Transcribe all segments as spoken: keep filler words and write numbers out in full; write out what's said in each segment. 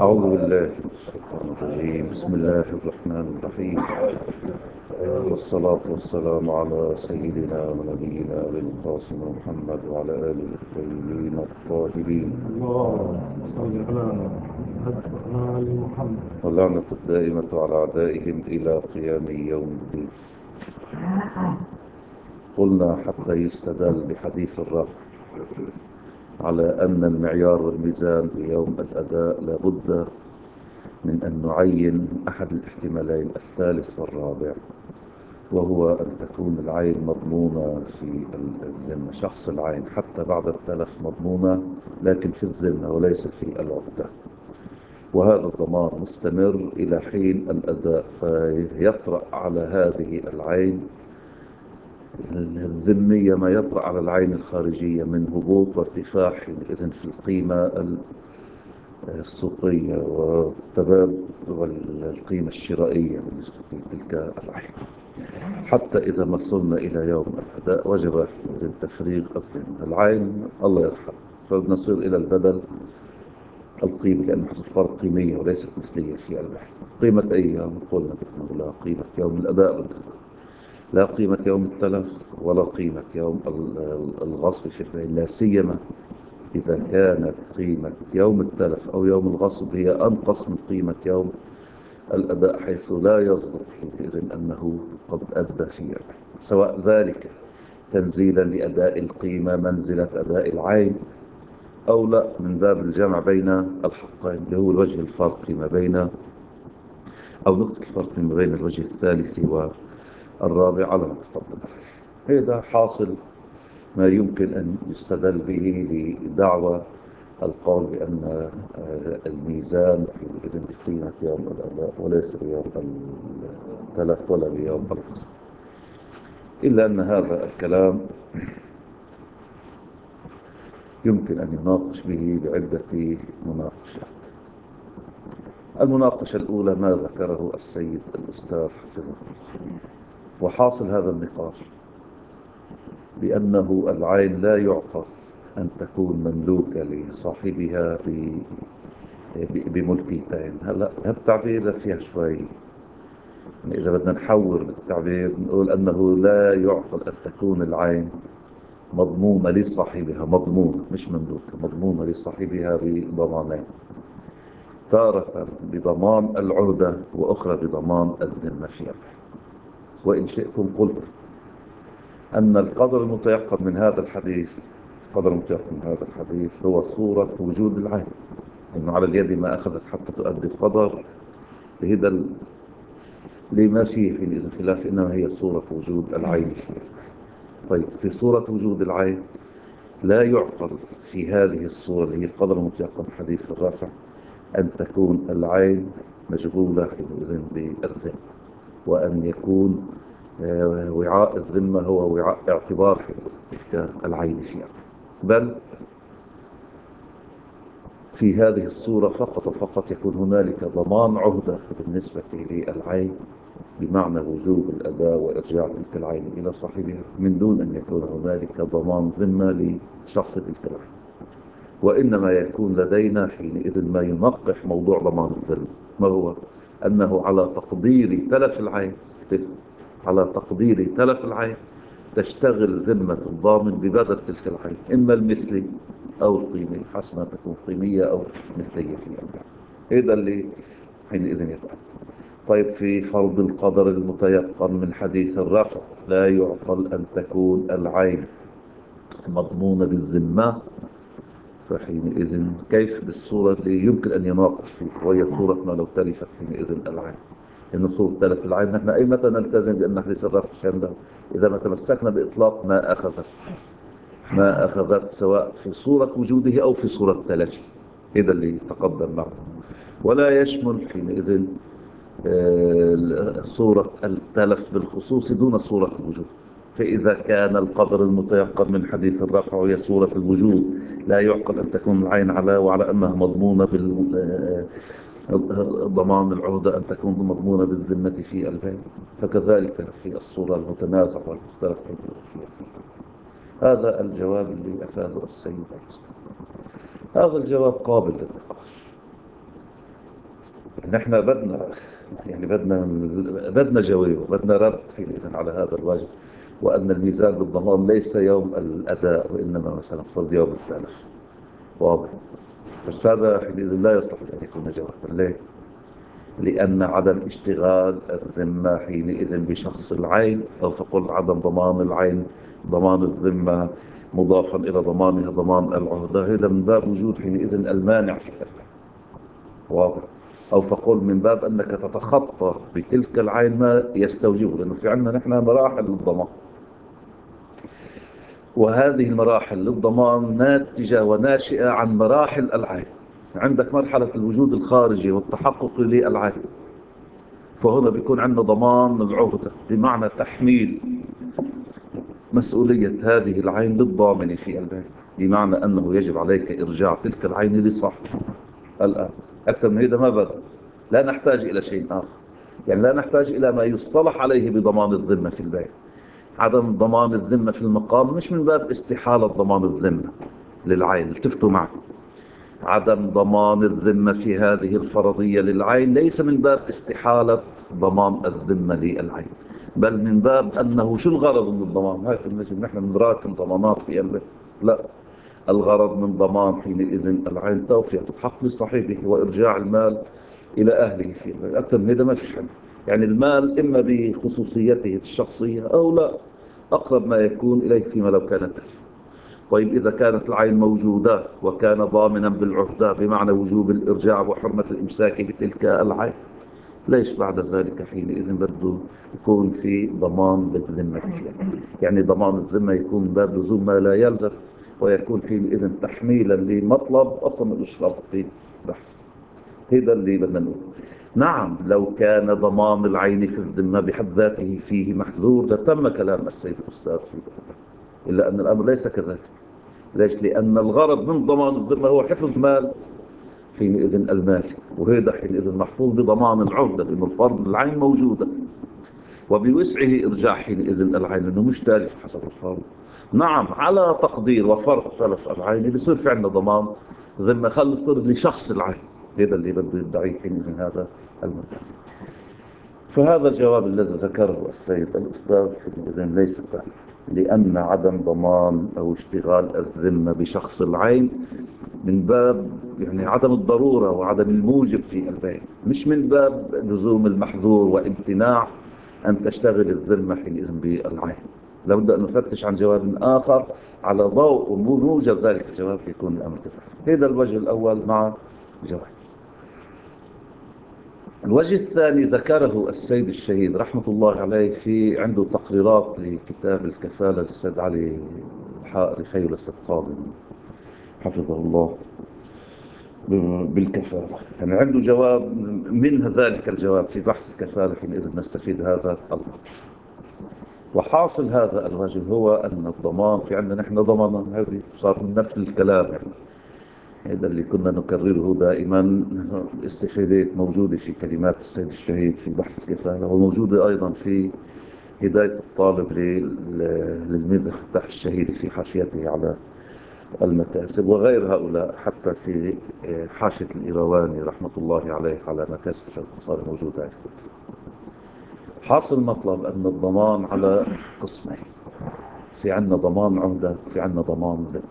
أعوذ بالله من الشيطان الرجيم. بسم الله الرحمن الرحيم، والصلاة والسلام على سيدنا ونبينا بالقاسم محمد وعلى آله الطيبين الطاهرين، اللهم صل على محمد وعلى آل محمد. واللعنة الدائمة على أعدائهم إلى قيام يوم الدين. قلنا حتى يستدل بحديث الرفع على أن المعيار والميزان بيوم الأداء لابد من أن نعين أحد الاحتمالين الثالث والرابع، وهو أن تكون العين مضمونة في الذمة، شخص العين حتى بعد التلف مضمونة لكن في الذمة وليس في العقدة، وهذا الضمان مستمر إلى حين الأداء، فيطرأ على هذه العين الذمية ما يطرأ على العين الخارجية من هبوط وارتفاع حينئذ في القيمة السوقية والتبادل والقيمة الشرائية بالنسبة لتلك العين، حتى إذا ما وصلنا إلى يوم الأداء وجب تفريغ الذمة. العين الله يرحمه، فنصير إلى البدل القيمة، لأنه حسب فرق قيمية وليست مثلية في البحث. قيمة أي يوم؟ قلنا بأنه لا قيمة يوم الأداء، لا قيمة يوم التلف ولا قيمة يوم الغصب في البيع، لا سيما إذا كانت قيمة يوم التلف أو يوم الغصب هي أنقص من قيمة يوم الأداء، حيث لا يصدق حينئذ أنه قد أدى فيه، سواء ذلك تنزيلا لأداء القيمة منزلة أداء العين أو لا، من باب الجمع بين الحقين اللي هو الوجه الفرق ما بين أو نقطة الفرق ما بين الوجه الثالث والرابع على ما تفضل. هذا حاصل ما يمكن أن يستدل به لدعوة القول بأن الميزان في قيمة يوم الأداء وليس بيوم التلف ولا بيوم الغصب، إلا أن هذا الكلام يمكن أن يناقش به بعدة مناقشات. المناقشة الأولى ما ذكره السيد الأستاذ حفظه الله، وحاصل هذا النقاش بأنه العين لا يعقل أن تكون مملوكة لصاحبها بملكيتين. هلا هالتعبير فيها شوي، يعني إذا بدنا نحور بالتعبير نقول أنه لا يعقل أن تكون العين مضمونة لصاحبها، مضمونة مش مملوكة، مضمونة لصاحبها بضمانين، تارة بضمان العهدة وأخرى بضمان الذمة فيها. وإن شئتم قلت أن القدر المتيقن من هذا الحديث، القدر المتيقن من هذا الحديث هو صورة وجود العين، إنه على اليد ما أخذت حتى تؤدي القدر لهذا لما فيه حينئذ خلاف، إنما هي صورة وجود العين فيه. طيب في صورة وجود العين لا يعقل في هذه الصورة اللي هي القدر المتيقن حديث الرافع أن تكون العين مشغولة حينئذ بالذمة، وأن يكون وعاء الذمة هو وعاء اعتبار تلك العين فيها، بل في هذه الصورة فقط وفقط يكون هنالك ضمان عهدة بالنسبة للعين، بمعنى وجوب الأداء وإرجاع تلك العين إلى صاحبها، من دون أن يكون هنالك ضمان ذمة لشخص تلك العين. وإنما يكون لدينا حينئذ ما ينقح موضوع ضمان الذمة، ما هو أنه على تقدير تلف العين، على تقدير تلف العين تشتغل ذمة الضامن ببدل تلك العين، إما المثلي أو القيمي، حسب ما تكون قيمية أو مثلية فيها. هذا اللي حينئذ يتعلم. طيب في فرض القدر المتيقن من حديث الرفع لا يعقل أن تكون العين مضمونة بالذمة، فحينئذ كيف بالصورة اللي يمكن أن يناقش فيه، وهي صورة ما لو تلفت حينئذ العين، إن صورة تلف العين نحن أي متى نلتزم بأن حديث الرفع شامله إذا ما تمسكنا بإطلاق ما أخذت ما أخذت سواء في صورة وجوده أو في صورة تلفه، هذا اللي تقدم معه، ولا يشمل حينئذ صورة التلف بالخصوص دون صورة الوجود. فإذا كان القدر المتيقن من حديث الرفع وهي صورة الوجود لا يعقل أن تكون العين على وعلى أنها مضمونة بالضمان العهدة أن تكون مضمونة بالذمة في البيع، فكذلك في الصورة المتنازع والمختلف فيها. هذا الجواب اللي أفاده السيد المصطفى. هذا الجواب قابل للنقاش، نحن بدنا يعني بدنا بدنا جواب وبدنا رد حينئذ على هذا الواجب، وأن الميزان بالضمان ليس يوم الأداء وإنما مثلا فرض يوم التلف. واضح؟ بس هذا حينئذ لا يصلح أن يكون جوابا. ليه؟ لأن عدم اشتغال الذمة حينئذ بشخص العين، أو فقل عدم ضمان العين ضمان الذمة مضافا إلى ضمانها ضمان العهدة، هذا من باب وجود حينئذ المانع في الأفعال. واضح؟ أو فقل من باب أنك تتخطى بتلك العين ما يستوجبه، لأنه في عندنا نحن مراحل للضمان، وهذه المراحل للضمان ناتجة وناشئة عن مراحل العين. عندك مرحلة الوجود الخارجي والتحقق للعين، فهنا بيكون عندنا ضمان العهدة بمعنى تحميل مسؤولية هذه العين للضامن في البيت، بمعنى أنه يجب عليك إرجاع تلك العين لصاحبها. الآن أكثر من هذا ما بدأ، لا نحتاج إلى شيء آخر، يعني لا نحتاج إلى ما يصطلح عليه بضمان الذمة في البيت. عدم ضمان الذمة في المقام مش من باب استحالة ضمان الذمة للعين، التفتوا معي. عدم ضمان الذمة في هذه الفرضية للعين ليس من باب استحالة ضمان الذمة للعين، بل من باب أنه شو الغرض من الضمان؟ هاي نجم نحن نراكم ضمانات في قلبه. لا، الغرض من ضمان حينئذ العين توفية الحق لصاحبه وإرجاع المال إلى أهله فيه. أكثر من هذا ما فيش عنه. يعني المال إما بخصوصيته الشخصية أو لا، أقرب ما يكون إليه فيما لو كانت تلف. طيب إذا كانت العين موجودة وكان ضامنا بالعهدة بمعنى وجوب الإرجاع وحرمة الإمساك بتلك العين، ليش بعد ذلك حينئذ بده يكون في ضمان بالذمة فيها؟ يعني ضمان الذمة يكون باب لزوم ما لا يلزم، ويكون حينئذ تحميلا لمطلب أصلا الإشراف في بحث. هذا اللي بدنا نقول. نعم، لو كان ضمان العين في الذمة بحد ذاته فيه محذور لتم كلام السيد الأستاذ فيه، إلا أن الأمر ليس كذلك. ليش؟ لأن الغرض من ضمان الذمة هو حفظ مال حينئذ المال، وهذا حينئذ محفوظ بضمان العهدة، لأن الفرض العين موجودة وبوسعه إرجاع حينئذ العين لأنه مش تالف حسب الفرض. نعم، على تقدير وفرض تلف العين بيصير في عندنا ضمان ذمة، خلي نفترض لشخص العين، هذا اللي بده يدعيه حينئذ هذا المدعي. فهذا الجواب الذي ذكره السيد الأستاذ حينئذ ليس فعلا، لأن عدم ضمان أو اشتغال الذمة بشخص العين من باب يعني عدم الضرورة وعدم الموجب في البيع، مش من باب لزوم المحظور وامتناع أن تشتغل الذمة حينئذ بالعين. لابد أن نفتش عن جواب آخر على ضوء موجب ذلك الجواب يكون الأمر كذلك. هذا الوجه الأول مع جواب. الوجه الثاني ذكره السيد الشهيد رحمة الله عليه في عنده تقريرات لكتاب الكفالة للسيد علي الحائري خير الأستاذ قاضي حفظه الله بالكفالة. يعني عنده جواب من ذلك الجواب في بحث الكفالة حينئذ نستفيد هذا الأمر. وحاصل هذا الوجه هو أن الضمان في عندنا نحن ضمانا، هذه صار من نفس الكلام يعني. هذا اللي كنا نكرره دائما، استفادات موجودة في كلمات السيد الشهيد في بحث الكفالة، وموجودة أيضا في هداية الطالب للميزة فتح الشهيد في حاشيته على المكاسب، وغير هؤلاء حتى في حاشية الإيرواني رحمة الله عليه على مكاسب الاقتصاد موجودة. حاصل مطلب أن الضمان على قسمين، في عنا ضمان عهدة وفي عنا ضمان ذمة،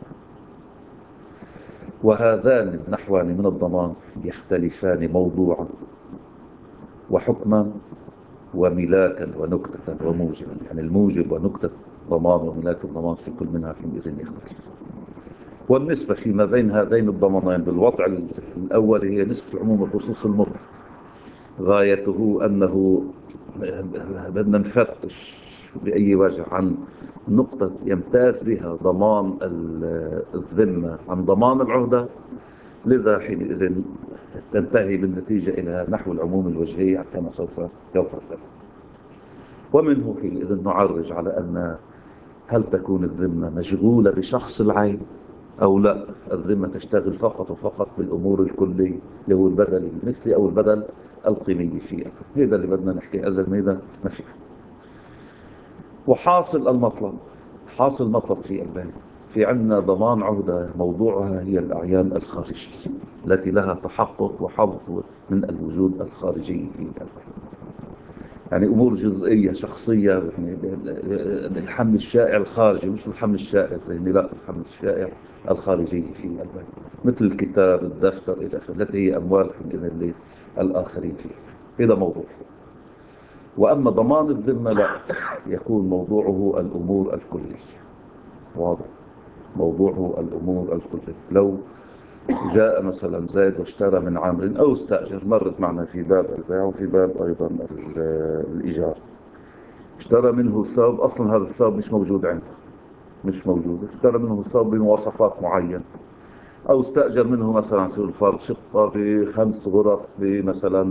وهذان النحوان من الضمان يختلفان موضوعا وحكما وملاكا ونكتة وموجبا. يعني الموجب ونكتة ضمان وملاك الضمان في كل منها في إذن يختلف. والنسبة فيما بين هذين الضمانين بالوضع الأول هي نسبة العموم الخصوص المطلق، غايته أنه بدنا نفتش بأي وجه عن نقطة يمتاز بها ضمان الذمة عن ضمان العهدة، لذا حينئذ تنتهي بالنتيجة إلى نحو العموم الوجهي كما سوف يظهر لنا. ومنه حينئذ نعرج على أن هل تكون الذمة مشغولة بشخص العين أو لا، الذمة تشتغل فقط وفقط بالأمور الكلية اللي هو البدل المثلي أو البدل القيمي فيها. هذا اللي بدنا نحكي أزل ميدا ما فيه. وحاصل المطلب، حاصل مطلب في البيان في عندنا ضمان عهدة موضوعها هي الأعيان الخارجية التي لها تحقق وحظ من الوجود الخارجي في البيت. يعني أمور جزئية شخصية، يعني الحمل الشائع الخارجي مش الحمل الشائع الذهني، لا الحمل الشائع الخارجي في البيت، مثل الكتاب الدفتر إلى آخره، التي هي أموال إذن للآخرين فيه. هذا موضوع. وأما ضمان الذمة لا، يكون موضوعه الأمور الكلية. واضح؟ موضوعه الأمور الكلية. لو جاء مثلا زيد واشترى من عمرو أو استأجر، مرت معنا في باب البيع وفي باب أيضا الإيجار، اشترى منه ثوب، أصلا هذا الثوب مش موجود عنده، مش موجود، اشترى منه ثوب بمواصفات معينة، أو استأجر منه مثلا سوى الفرد شقة بخمس غرف بمثلا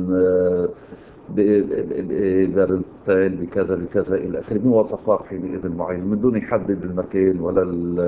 ببرتين بكذا بكذا إلى آخره، بمواصفات حينئذ معينة من دون يحدد المكان ولا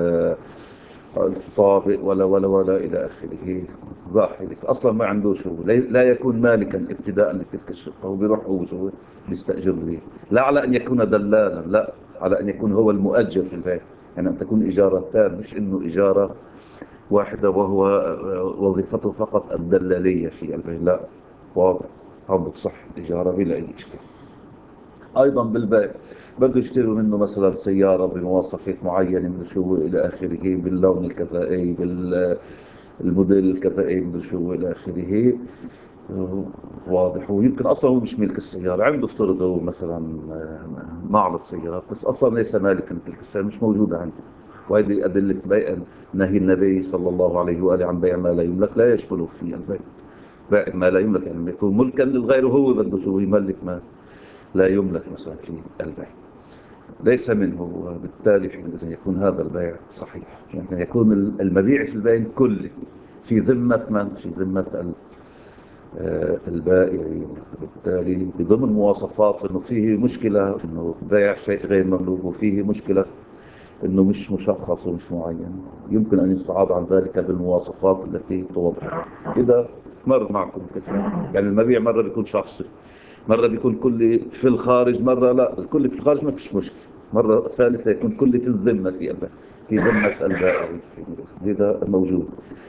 الطابق ولا ولا ولا إلى آخره. ظاهرك أصلا ما عنده شو، لا يكون مالكا ابتداء لتلك الشقة، وبيروح هو شو بيستأجر ليه، لا على أن يكون دلالا، لا على أن يكون هو المؤجر في البيت، يعني أن تكون إجارتان مش إنه إجارة واحدة وهو وظيفته فقط الدلالية في البيت، لا. واضح؟ هم صح إجارة بلا أي إشكال. أيضا بالبيع بده يشتروا منه مثلا سيارة بمواصفات معينة من شو إلى آخره، باللون الكذائي، بالموديل الكذائي من شو إلى آخره. واضح؟ ويمكن أصلا هو مش ملك السيارة، عنده افترضه مثلا معرض سيارات بس أصلا ليس مالكا تلك السيارة، مش موجودة عنده. وهذه أدلة بيع نهي النبي صلى الله عليه وآله عن بيع ما لا يملك لا يشمله في البيع. بيع ما لا يملك يعني يكون ملكا للغير وهو بده شو يملك ما لا يملك مثلا في البيع، ليس منه، وبالتالي حينئذ يكون هذا البيع صحيح. يعني يكون المبيع في البيع كله في ذمة من؟ في ذمة البائعين. بالتالي بضمن مواصفات انه فيه مشكلة انه بيع شيء غير مملوك، وفيه مشكلة انه مش مشخص ومش معين، يمكن ان يستعاض عن ذلك بالمواصفات التي توضح. اذا مر معكم كثير، يعني المبيع مرة بيكون شخصي، مرة بيكون كلي في الخارج، مرة لا الكل في الخارج ما فيش مشكلة، مرة ثالثة يكون كلي في الذمة في البيع، في ذمة البائع. هذا موجود.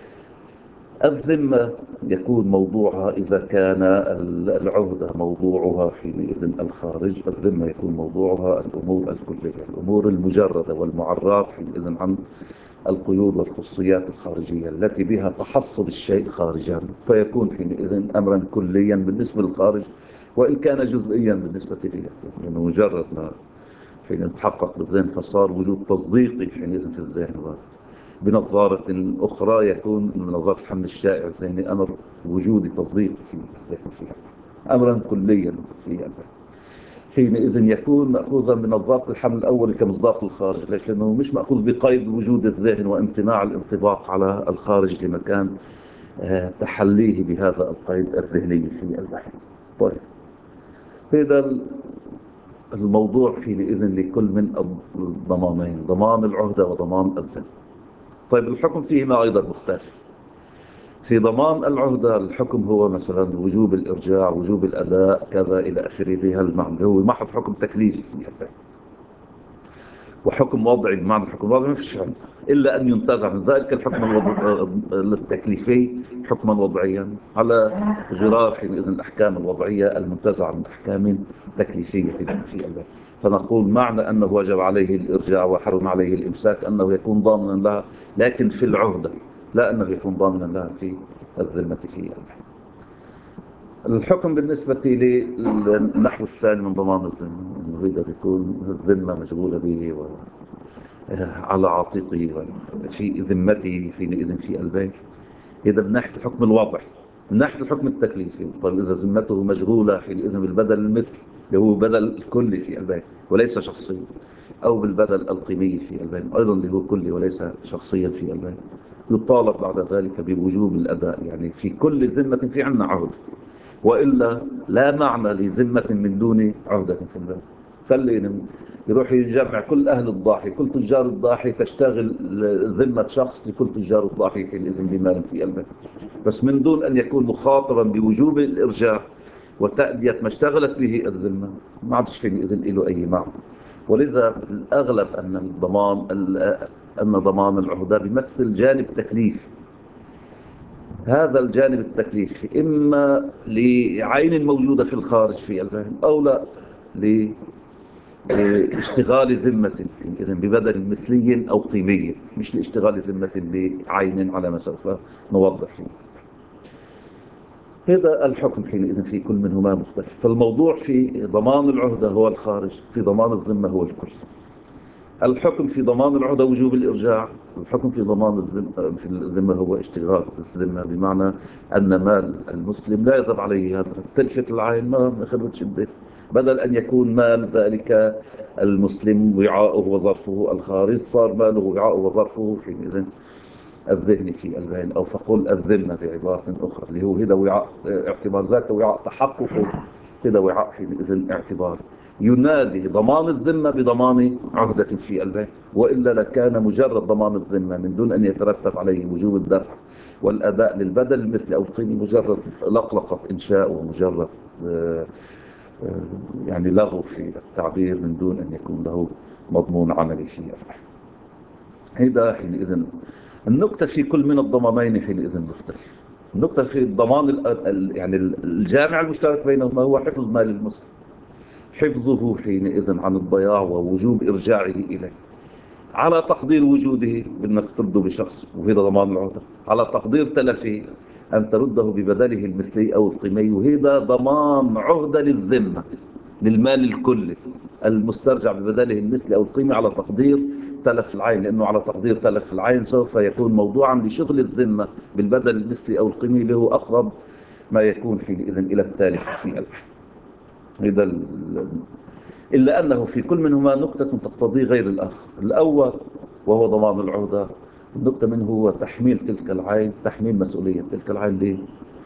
الذمة يكون موضوعها إذا كان العهدة موضوعها حينئذ الخارج، الذمة يكون موضوعها الأمور الكلية، الأمور المجردة والمعرات حينئذ عن القيود والخصوصيات الخارجية التي بها تحصل الشيء خارجا، فيكون حينئذ أمرا كليا بالنسبة للخارج وإن كان جزئيا بالنسبة لي، لأنه مجرد ما حين يتحقق بالذهن فصار وجود تصديقي حينئذ في الذهن، بنظارة أخرى يكون من نظارة الحمل الشائع الذهني أمر وجودي تصديقي في الذهن فيه، أمرا كليا في الذهن. حينئذ يكون مأخوذا من نظارة الحمل الأول كمصداق الخارج. ليش؟ لأنه مش مأخوذ بقيد وجود الذهن وامتناع الانطباق على الخارج لمكان تحليه بهذا القيد الذهني في الذهن. طيب، هذا الموضوع حينئذ لكل من الضمانين، ضمان العهدة وضمان الذهن. طيب، الحكم فيهما أيضا مختلف. في ضمان العهدة الحكم هو مثلا وجوب الإرجاع، وجوب الأداء، كذا إلى آخره، بها المعنى هو محض حكم تكليفي، وحكم وضعي بمعنى الحكم الوضعي ما فيش عنه إلا أن ينتزع من ذلك الحكم التكليفي حكما وضعيا على غرار حينئذ الأحكام الوضعية المنتزعة من أحكام تكليفية في الله. فنقول معنى أنه وجب عليه الإرجاع وحرم عليه الإمساك أنه يكون ضامنا لها، لكن في العهدة، لا أنه يكون ضامنا لها في الذمة في الله. الحكم بالنسبة للنحو الثاني من ضمان الذمة أنه إذا يكون الذمة مشغولة به و على عاتقه في ذمته حينئذ في البيت، إذا من ناحية الحكم الواضح، من ناحية الحكم التكليفي، طيب إذا ذمته مشغولة حينئذ بالبدل المثل اللي هو بدل الكلي في البيت وليس شخصي، أو بالبدل القيمي في البيت أيضا اللي هو كلي وليس شخصيا في البيت، يطالب بعد ذلك بوجوب الأداء. يعني في كل ذمة في عنا عهد، وإلا لا معنى لذمة من دون عهدة في البيت. خلينا يروح يجمع كل أهل الضاحي، كل تجار الضاحي تشتغل ذمة شخص لكل تجار الضاحي حينئذ بمال في البيت، بس من دون أن يكون مخاطبا بوجوب الإرجاع وتأدية ما اشتغلت به الذمة، ما عادش حينئذ له أي معنى. ولذا الأغلب أن الضمان أن ضمان العهدة بيمثل جانب تكليفي. هذا الجانب التكليفي إما لعين موجودة في الخارج في الفهم أو لا لاشتغال ذمة، إذن ببدل مثلي أو قيمي، مش لاشتغال ذمة بعين على ما سوف نوضح فيه. هذا الحكم حينئذ في كل منهما مختلف. فالموضوع في ضمان العهدة هو الخارج، في ضمان الذمة هو الكل. الحكم في ضمان العهدة وجوب الإرجاع، الحكم في ضمان الذمة في الذمة هو اشتغال الذمة، بمعنى أن مال المسلم لا يذهب عليه هذا تلفت العين ما خربتش البيت، بدل أن يكون مال ذلك المسلم وعاؤه وظرفه الخارج، صار ماله وعاؤه وظرفه حينئذ الذهن في البين، أو فقل الذمة بعبارة أخرى اللي هو هذا وعاء اعتبار ذاته وعاء تحقق، هذا وعاء حينئذ اعتبار ينادي ضمان الذمة بضمان عهدة في البين، وإلا لكان مجرد ضمان الذمة من دون أن يترتب عليه وجوب الدفع والأداء للبدل مثل أو قيمة، مجرد لقلقة إنشاء ومجرد يعني لغو في التعبير من دون أن يكون له مضمون عملي فيه. هذا حينئذ النقطة في كل من الضمانين حينئذ مختلف. النقطة في الضمان يعني الجامع المشترك بينهما هو حفظ مال المسلم، حفظه حينئذ عن الضياع ووجوب إرجاعه إليه على تقدير وجوده بأنك ترده بشخص، وهذا ضمان العهدة. على تقدير تلفه أن ترده ببدله المثلي أو القيمي، وهذا ضمان عهدة للذمة للمال الكلي المسترجع ببدله المثلي أو القيمي على تقدير تلف العين، لأنه على تقدير تلف العين سوف يكون موضوعا لشغل الذمة بالبدل المثلي أو القيمي اللي هو أقرب ما يكون حينئذ إلى التالف في الحين. هذا إلا أنه في كل منهما نقطة تقتضي غير الآخر. الأول وهو ضمان العهدة، النقطة منه هو تحميل تلك العين، تحميل مسؤولية تلك العين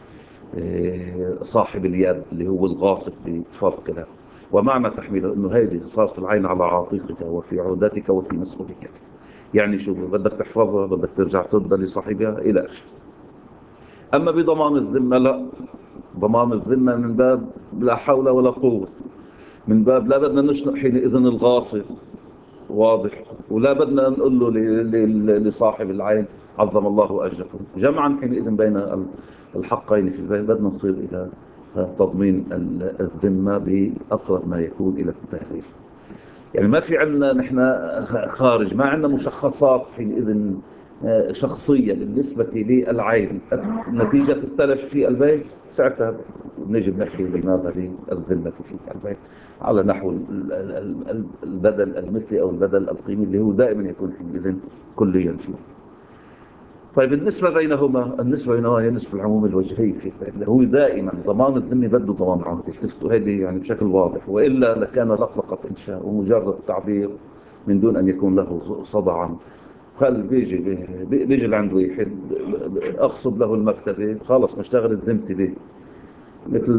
لصاحب اليد اللي هو الغاصب بفرق له. ومعنى تحميله أنه هذه صارت العين على عاتقك وفي عهدتك وفي مسؤوليتك، يعني شو بدك تحفظها، بدك ترجع تردها لصاحبها إلى آخره. أما بضمان الذمة لا، ضمان الذمة من باب لا حول ولا قوة، من باب لا بدنا نشنق حينئذ الغاصب، واضح، ولا بدنا نقول له لصاحب العين عظم الله أجركم، جمعا حينئذ بين الحقين في البين بدنا نصير إلى تضمين الذمة بأقرب ما يكون إلى التهريف. يعني ما في عندنا نحن خارج، ما عندنا مشخصات حينئذ شخصية بالنسبة للعين نتيجة التلف في البيت، ساعتها نجي نحكي لماذا للذمة في البيت على نحو البدل المثلي أو البدل القيمي اللي هو دائما يكون حينئذ كليا فيه. طيب النسبة بينهما، النسبة بينهما هي نسبة العموم الوجهي في اللي هو دائما ضمان الذمة بده ضمان عهدة، شفتوا هذه يعني بشكل واضح، وإلا لكان لقلقة إنشاء ومجرد تعبير من دون أن يكون له صدعا. خل بيجي بيجي لعنده واحد أخصب له المكتبة خلاص نشتغل الذمة به، مثل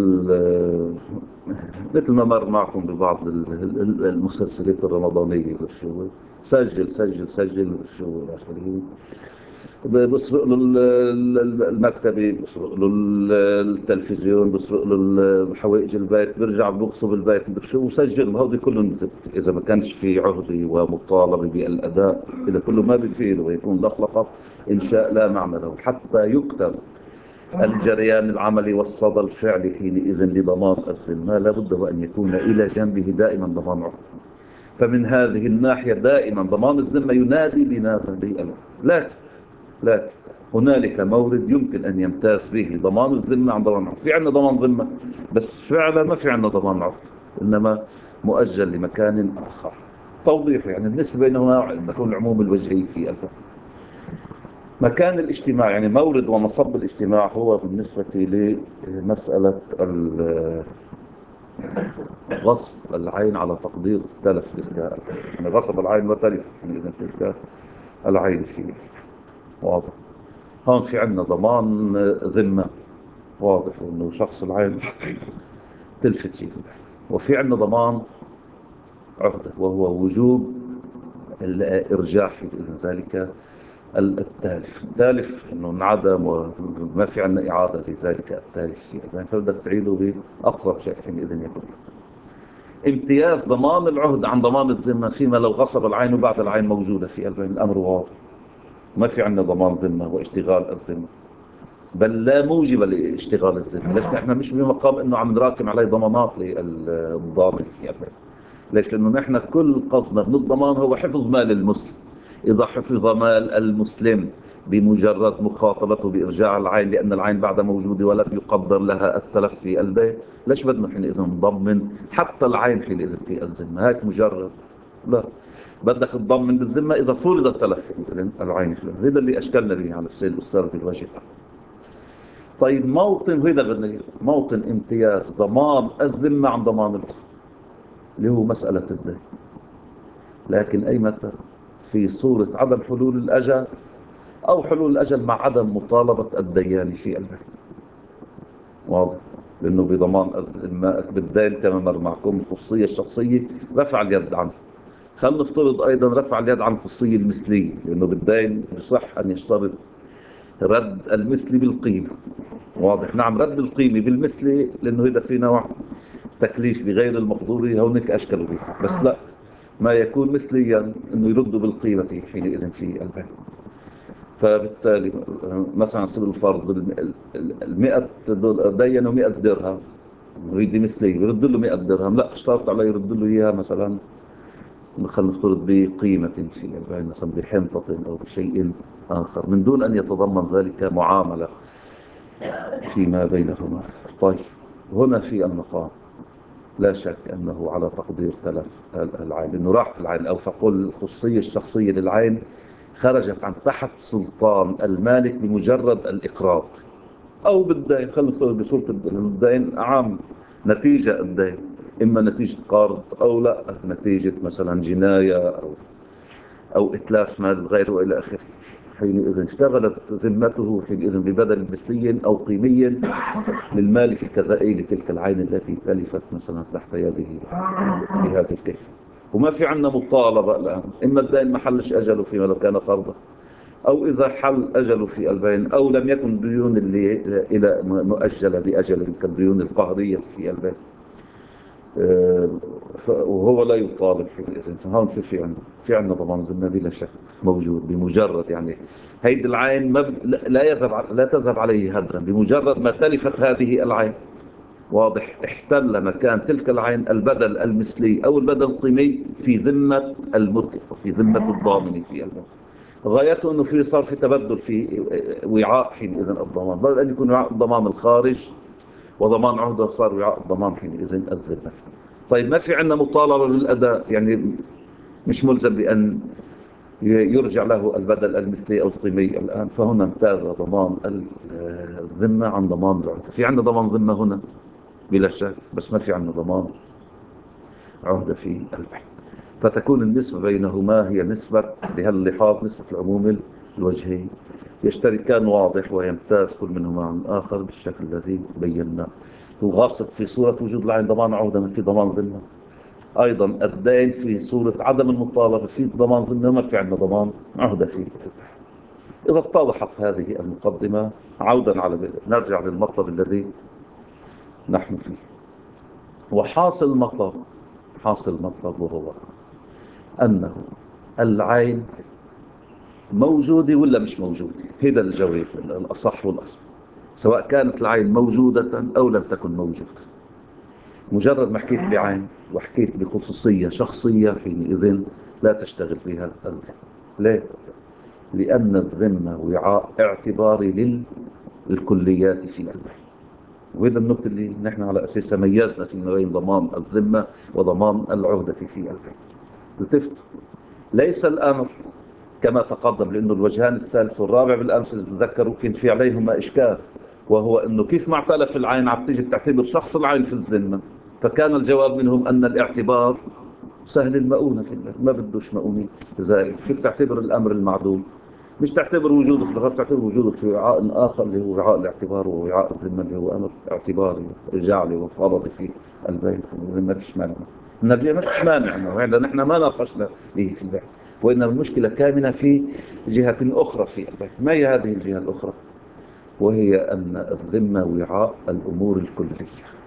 مثل ما مر معكم ببعض المسلسلات الرمضانية والشو، سجل سجل سجل والشو الآخرين، بسرق له المكتبة، بسرق له التلفزيون، بسرق له حوائج البيت، بيرجع بيغصب البيت شو وسجل. هذا كله نزلت إذا ما كانش في عهدة ومطالبة بالأداء، إذا كله ما بيفيد ويكون لقلقة إنشاء لا معنى له، حتى يكتب الجريان العملي والصدى الفعلي حينئذ لضمان الذمة لابد وأن يكون إلى جنبه دائما ضمان عهدة. فمن هذه الناحية دائما ضمان الذمة ينادي بماذا؟ بالألم. لكن لكن هنالك مورد يمكن أن يمتاز به ضمان الذمة عن ضمان عهد. في عندنا ضمان ذمة بس فعلا ما في عندنا ضمان عهد، إنما مؤجل لمكان آخر. توضيح يعني النسبة بينهما تكون العموم الوجهي في الفهم. مكان الاجتماع يعني مورد ومصب الاجتماع هو بالنسبة لمسألة غصب العين على تقدير تلف تلك، يعني غصب العين وتلف إذا تلك العين فيه، واضح. هون في عندنا ضمان ذمة واضح انه شخص العين تلفت فيه، وفي عندنا ضمان عهدة وهو وجوب الارجاع في باذن ذلك التالف. التالف انه انعدم وما في عندنا اعاده لذلك التالف فيه، يعني فبدك تعيده باقرب شيء حينئذ يكون. امتياز ضمان العهد عن ضمان الذمة فيما لو غصب العين وبعد العين موجودة في البين. الأمر واضح، ما في عندنا ضمان ذمة واشتغال الذمة، بل لا موجب لاشتغال الذمة. ليش نحن مش بمقام انه عم نراكم عليه ضمانات للضامن في البين؟ ليش؟ لانه نحن كل قصدنا من الضمان هو حفظ مال المسلم. اذا حفظ مال المسلم بمجرد مخاطبته بارجاع العين لان العين بعد موجوده ولم يقدر لها التلف في البيت، ليش بدنا حينئذ نضمن حتى العين حينئذ في الذمه؟ هيك مجرد؟ لا، بدك تضمن بالذمه اذا فرض التلف في العين. هذا اللي اشكلنا به على السيد الاستاذ بالوجه. طيب موطن، وهذا بدنا موطن امتياز ضمان الذمه عن ضمان الأخرى اللي هو مساله الدين. لكن أي متى؟ في صورة عدم حلول الأجل أو حلول الأجل مع عدم مطالبة الديان في البيت. واضح؟ لأنه بضمان بالدين كما مر معكم الخصوصية الشخصية رفع اليد عنه. خلينا نفترض أيضا رفع اليد عن الخصوصية المثلية، لأنه بالدين بصح أن يشترط رد المثل بالقيمة. واضح؟ نعم، رد القيمة بالمثل، لأنه هذا في نوع تكليف بغير المقدور هونك أشكلوا به. بس لا، ما يكون مثليا انه يردوا بالقيمة حينئذ في البيع. فبالتالي مثلا سبيل الفرض المئة دينوا مئة درهم ويدي مثلي يرد له مئة درهم، لا اشترط عليه يرد له اياها مثلا خلينا نفترض بقيمة في البيع، مثلا بحنطة او بشيء اخر من دون ان يتضمن ذلك معاملة فيما بينهما. طيب هنا في المقام لا شك أنه على تقدير تلف العين، لأنه راحت العين، أو فقل الخصوصية الشخصية للعين خرجت عن تحت سلطان المالك بمجرد الإقراض أو بالدين. خلينا نقول بصورة الدين عام، نتيجة الدين إما نتيجة قرض أو لا نتيجة مثلا جناية أو أو إتلاف مال غيره إلى آخره. حينئذ اشتغلت ذمته حينئذ ببدل مثلي أو قيمي للمالك الكذائي لتلك العين التي تلفت مثلا تحت يده بهذا الكيف. وما في عندنا مطالبة الآن، إما الدين ما حلش أجله فيما لو كان قرضا، أو إذا حل أجله في البين أو لم يكن ديون اللي إلى مؤجلة بأجل كالديون القهرية في البين، وهو لا يطالب حينئذ. فهون في في عندنا في عندنا ضمان ذمة بلا شك موجود بمجرد يعني هيدي العين ما لا يذهب لا تذهب عليه هدرا بمجرد ما تلفت هذه العين. واضح؟ احتل مكان تلك العين البدل المثلي او البدل القيمي في ذمة المتلف وفي ذمة الضامن في المال. غايته انه في صار في تبدل في وعاء حينئذ الضمان، بدل ان يكون وعاء الضمان الخارج وضمان عهده صار وعاء الضمان حينئذ الذمة. طيب ما في عندنا مطالبة بالأداء، يعني مش ملزم بأن يرجع له البدل المثلي أو القيمي الآن. فهنا امتاز ضمان الذمة عن ضمان العهدة. في عندنا ضمان ذمة هنا بلا شك، بس ما في عندنا ضمان عهدة في البيع. فتكون النسبة بينهما هي نسبة بهاللحاظ نسبة العموم الوجهي، يشتركان واضح ويمتاز كل منهما عن الآخر بالشكل الذي بيناه. الغاصب في صورة وجود العين ضمان عهدة ما في ضمان ذمة. أيضا الدين في صورة عدم المطالبة في ضمان ذمة ما في عندنا ضمان عهدة فيه. إذا اتضحت هذه المقدمة عودا على نرجع للمطلب الذي نحن فيه. وحاصل المطلب حاصل المطلب وهو أنه العين موجودة ولا مش موجودة. هذا الجواب الأصح والأصل، سواء كانت العين موجودة أو لم تكن موجودة. مجرد ما حكيت بعين وحكيت بخصوصية شخصية حينئذ لا تشتغل فيها الذمة. ليه؟ لأن الذمة وعاء اعتباري للكليات في البيع. وهذا النقطة اللي نحن على أساسها ميزنا فيما بين ضمان الذمة وضمان العهدة في البيع. التفت، ليس الأمر كما تقدم، لأنه الوجهان الثالث والرابع بالأمس تذكروا كان في عليهما إشكال، وهو أنه كيف مع تلف العين عم تيجي تعتبر شخص العين في الذمة. فكان الجواب منهم أن الاعتبار سهل المؤونة في الله، ما بدوش مؤونين زائد. فيك تعتبر الأمر المعدوم، مش تعتبر وجوده في الغرب، تعتبر وجوده في وعاء آخر اللي هو وعاء الاعتبار ووعاء الذمة اللي هو أمر اعتباري جعلي وفرضي في البيت. ما فيش مانع، النبي ما فيش مانع، وهذا نحن ما ناقشنا به في البيت. وإنما المشكلة كامنة في جهة أخرى في البيت. ما هي هذه الجهة الأخرى؟ وهي أن الذمة وعاء الأمور الكلية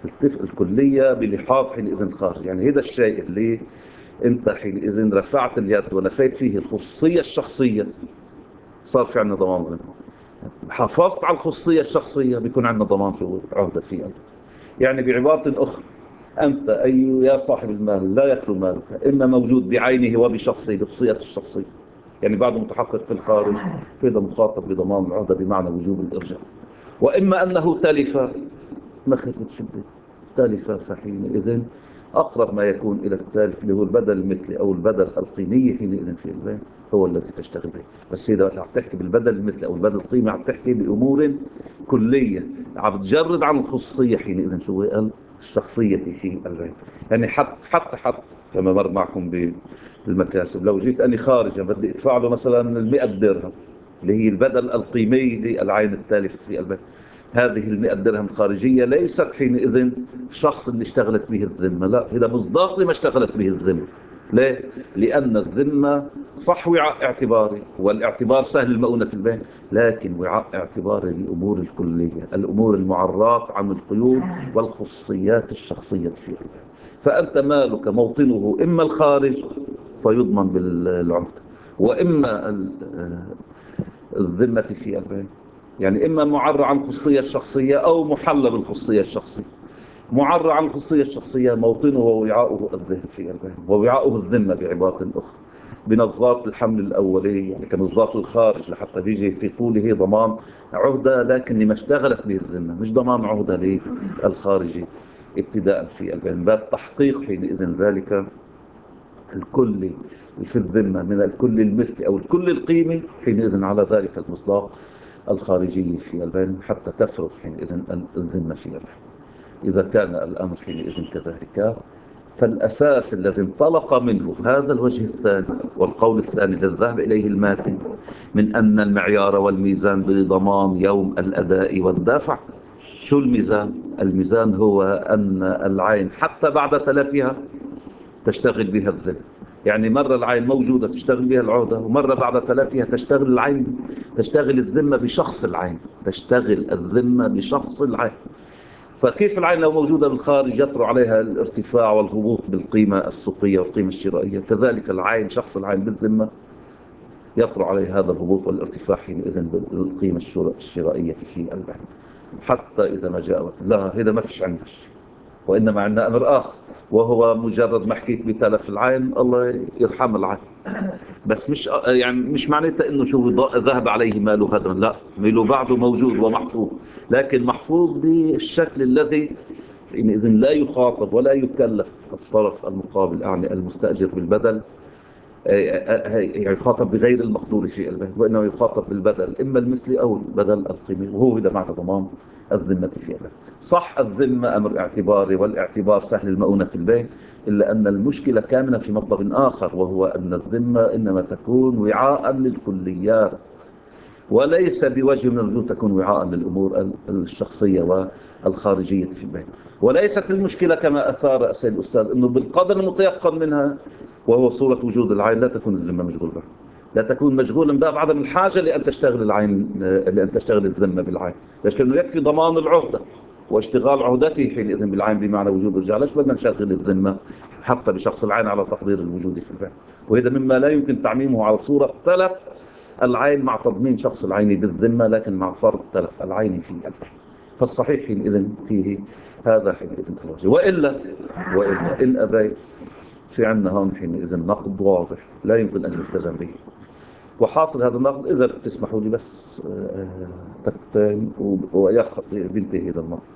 التف- الكلية بلحاظ حينئذ الخارج. يعني هذا الشيء اللي انت حينئذ رفعت اليد ونفيت فيه الخصوصية الشخصية، صار في عندنا ضمان ذمة. حافظت على الخصوصية الشخصية، بيكون عندنا ضمان في عهدة فيها. يعني بعبارة أخرى، أنت أي يا صاحب المال لا يخلو مالك إما موجود بعينه وبشخصه بخصوصيته الشخصية، يعني بعد متحقق في الخارج، فإذا مخاطب بضمان العهدة بمعنى وجوب الإرجاع. وإما أنه تلف، ما خربت شدة تلف، فحينئذ أقرب ما يكون إلى التالف اللي هو البدل المثلي أو البدل القيمي حينئذ في البيع هو الذي تشتغل به. بس إذا عم تحكي بالبدل المثلي أو البدل القيمي عم تحكي بأمور كلية، عم تجرد عن الخصوصية حينئذ شو قال الشخصية في البيع. يعني حتى حتى حتى كما مر معكم بالمكاسب، لو جيت أني خارجا بدي أدفع له مثلا المئة درهم اللي هي البدل القيمي للعين التالف في البيع، هذه المئة درهم خارجية ليست حينئذ شخص اللي اشتغلت به الذمة، لا، هذا مصداق لما اشتغلت به الذمة. ليه؟ لأن الذمة صح وعاء اعتباري، والاعتبار سهل المؤونة في البيع، لكن وعاء اعتباري للأمور الكلية، الأمور المعراة عن القيود والخصوصيات الشخصية في البيع. فأنت مالك موطنه إما الخارج فيضمن بالعهد، وإما الذمة في البيع، يعني إما معرى عن الخصوصية الشخصية أو محلى بالخصوصية الشخصية. معرى عن الخصوصية الشخصية موطنه ووعاؤه الذهن في البيع، ووعاؤه الذمة بعبارة أخرى، بنظارة الحمل الأولي، يعني كنظارة الخارج لحتى بيجي في طوله ضمان عهدة لكن لما اشتغلت به الذمة، مش ضمان عهدة للخارجي ابتداء في البيع. باب تحقيق حينئذ ذلك الكل في الذمة من الكل المثلي أو الكل القيمي حينئذ على ذلك المصداق الخارجي في البين حتى تفرض حينئذ الذمة في البين. إذا كان الأمر حينئذ كذلك، فالأساس الذي انطلق منه هذا الوجه الثاني والقول الثاني الذي ذهب إليه الماتن من أن المعيار والميزان بضمان يوم الأداء والدافع. شو الميزان؟ الميزان هو أن العين حتى بعد تلفها تشتغل بها الذمة. يعني مرة العين موجودة تشتغل بها العهدة، ومرة بعد تلافيها تشتغل العين تشتغل الذمة بشخص العين، تشتغل الذمة بشخص العين. فكيف العين لو موجودة بالخارج يطرأ عليها الارتفاع والهبوط بالقيمة السوقية والقيمة الشرائية، كذلك العين شخص العين بالذمة يطرأ عليه هذا الهبوط والارتفاع حينئذ بالقيمة الشرائية في البيع. حتى إذا ما جاء لا، هذا ما فيش عندنا، وإنما عندنا أمر آخر، وهو مجرد ما حكيت بتلف العين الله يرحم العين، بس مش يعني مش معناتها إنه شو ذهب عليه ماله هدرا، لا، ماله بعده موجود ومحفوظ، لكن محفوظ بالشكل الذي إذن لا يخاطب ولا يكلف الطرف المقابل يعني المستأجر بالبدل، يعني يخاطب بغير المقدور في البيع، وإنه يخاطب بالبدل إما المثلي أو البدل القيمي، وهو إذا معنى ضمان الذمة في البيع. صح الذمة أمر اعتباري، والاعتبار سهل المؤونة في البيع، إلا أن المشكلة كامنة في مطلب آخر، وهو أن الذمة إنما تكون وعاء للكليات، وليس بوجه من الوجوه تكون وعاء للأمور الشخصية والخارجية في البيع. وليست المشكلة كما أثار السيد الأستاذ أنه بالقدر المتيقن منها وهو صورة وجود العين لا تكون الذمة مشغول بها، لا تكون مشغولا بها بعدم الحاجة لأن تشتغل العين لأن تشتغل الذمة بالعين، لأنه يكفي ضمان العهدة واشتغال عهدته حينئذ بالعين بمعنى وجوب الرجال، ليش بدنا نشغل الذمة حتى بشخص العين على تقدير الوجود في البيع. وهذا مما لا يمكن تعميمه على صورة تلف العين مع تضمين شخص العين بالذمة، لكن مع فرض تلف العين في البيع. فالصحيح حينئذ فيه هذا حينئذ الوجه. وإلا وإلا إن أبي في عندنا هون حينئذ نقد واضح لا يمكن أن يلتزم به. وحاصل هذا النقد إذا تسمحوا لي بس تكتين وبنتهي هذا النقد.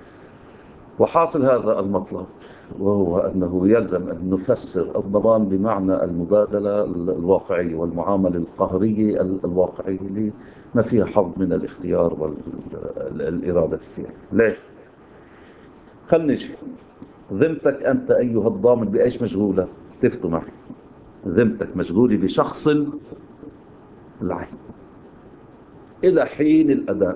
وحاصل هذا المطلب وهو أنه يلزم أن نفسر الضمان بمعنى المبادلة الواقعية والمعاملة القهرية الواقعية اللي ما فيها حظ من الاختيار والإرادة فيها. ليش؟ خلنا نجي ذمتك أنت أيها الضامن بأيش مشغولة؟ اتفقوا معي، ذمتك مشغولة بشخص العين إلى حين الأداء.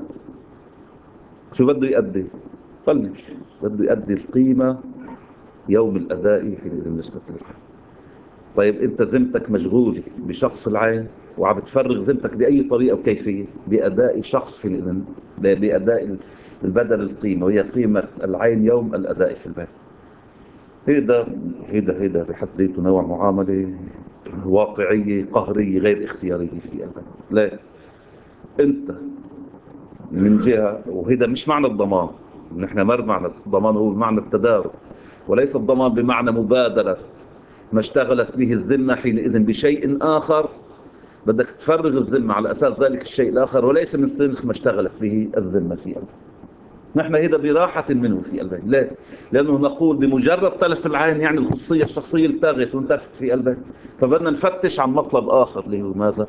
شو بده يؤدي؟ خلنا نمشي، بده يؤدي القيمة يوم الأداء حينئذ نسبة للعين. طيب أنت ذمتك مشغولة بشخص العين وعم بتفرغ ذمتك بأي طريقة وكيفية بأداء شخص في الإذن، بأداء البدل القيمة، وهي قيمة العين يوم الأداء في البيت. هيدا هيدا هيدا بحد ذاته نوع معاملة واقعية قهرية غير اختيارية في البيت. لا، أنت من جهة، وهذا مش معنى الضمان، نحن ما معنى الضمان، هو معنى التدارك، وليس الضمان بمعنى مبادرة ما اشتغلت به الذمة حينئذ بشيء آخر بدك تفرغ الذمة على أساس ذلك الشيء الآخر، وليس من سنخ ما اشتغلت به الذمة في البيت. نحن هذا براحة منه في البيت. لا، لأنه نقول بمجرد تلف العين يعني الخصوصية الشخصية التغت وانتفت في البيت، فبدنا نفتش عن مطلب آخر اللي هو ماذا؟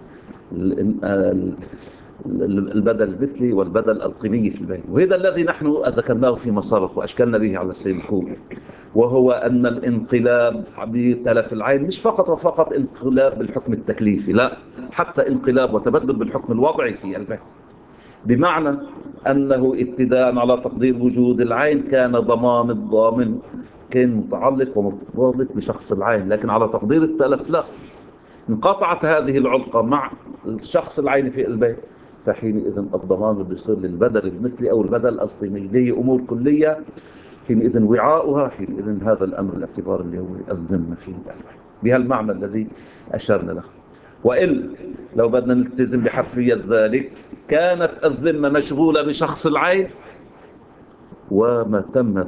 البدل المثلي والبدل القيمي في البيت. وهذا الذي نحن ذكرناه فيما سبق وأشكلنا به على السيد الخوئي، وهو أن الانقلاب بتلف العين مش فقط وفقط انقلاب بالحكم التكليفي، لا، حتى انقلاب وتبدل بالحكم الوضعي في البيت، بمعنى أنه ابتداء على تقدير وجود العين كان ضمان الضامن كان متعلق ومرتبط بشخص العين، لكن على تقدير التلف لا، انقطعت هذه العلاقة مع الشخص العيني في البيت، فحينئذ الضمان بده يصير للبدل المثلي أو البدل القيمي، اللي هي أمور كلية حينئذ وعاؤها حينئذ هذا الأمر الاعتبار اللي هو الذمة في البيت، بهالمعنى الذي أشرنا له. وإلا لو بدنا نلتزم بحرفية ذلك كانت الذمة مشغولة بشخص العين، وما تم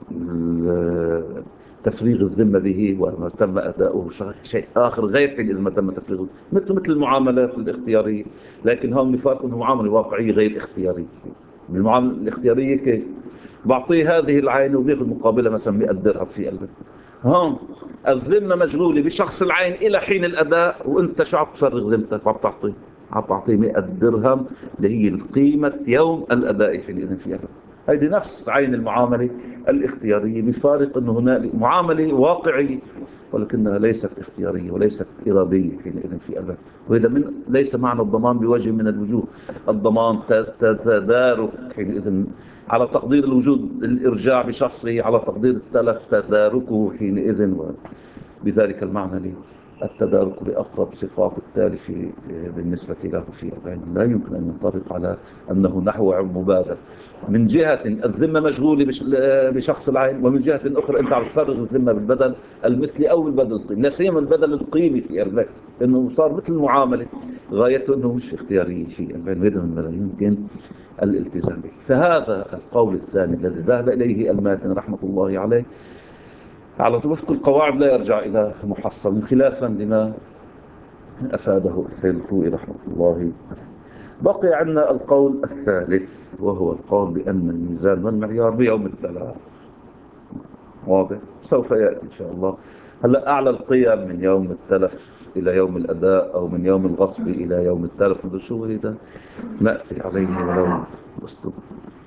تفريغ الذمة به وما تم أداؤه شيء آخر غير حين إذا ما تم تفريغه، مثل مثل المعاملات الاختيارية. لكن هون نفرق أنه معاملة واقعية غير اختيارية. بالمعاملة الاختيارية كيف؟ بعطيه هذه العين وبياخذ مقابلة مثلا مئة درهم في قلبه. هون الذمة مشغولة بشخص العين إلى حين الأداء، وأنت شو عم تفرغ ذمتك؟ عم تعطيه عم تعطيه مئة درهم اللي هي القيمة يوم الأداء حينئذ في قلبه. هذه نفس عين المعاملة الاختيارية، بفارق أنه هناك معاملة واقعية ولكنها ليست اختيارية وليست إرادية حينئذ في قلبه. وهذا من ليس معنى الضمان بوجه من الوجوه. الضمان تدارك حينئذ على تقدير الوجود الإرجاع بشخصه، على تقدير التلف تداركه حينئذ، وبذلك المعنى لي التدارك بأقرب صفات التالف بالنسبة له في البين لا يمكن أن ينطبق على أنه نحو مبادر. من جهة الذمة مشغولة بشخص العين، ومن جهة أخرى أنت عم تفرغ الذمة بالبدل المثلي أو بالبدل القيمي، لا سيما البدل القيمي في البين، إنه صار مثل المعاملة غايته أنه مش اختياري في البين، وهذا من لا يمكن الالتزام به. فهذا القول الثاني الذي ذهب إليه الماتن رحمة الله عليه على وفق القواعد لا يرجع إلى محصل، خلافا لما أفاده السيد الخوئي رحمة الله عليه. بقي عندنا القول الثالث، وهو القول بأن الميزان والمعيار بيوم الثلاث. واضح؟ سوف يأتي إن شاء الله. هلا أعلى القيم من يوم التلف إلى يوم الأداء، أو من يوم الغصب إلى يوم التلف، شو هذا نأتي عليه ولو بسطب.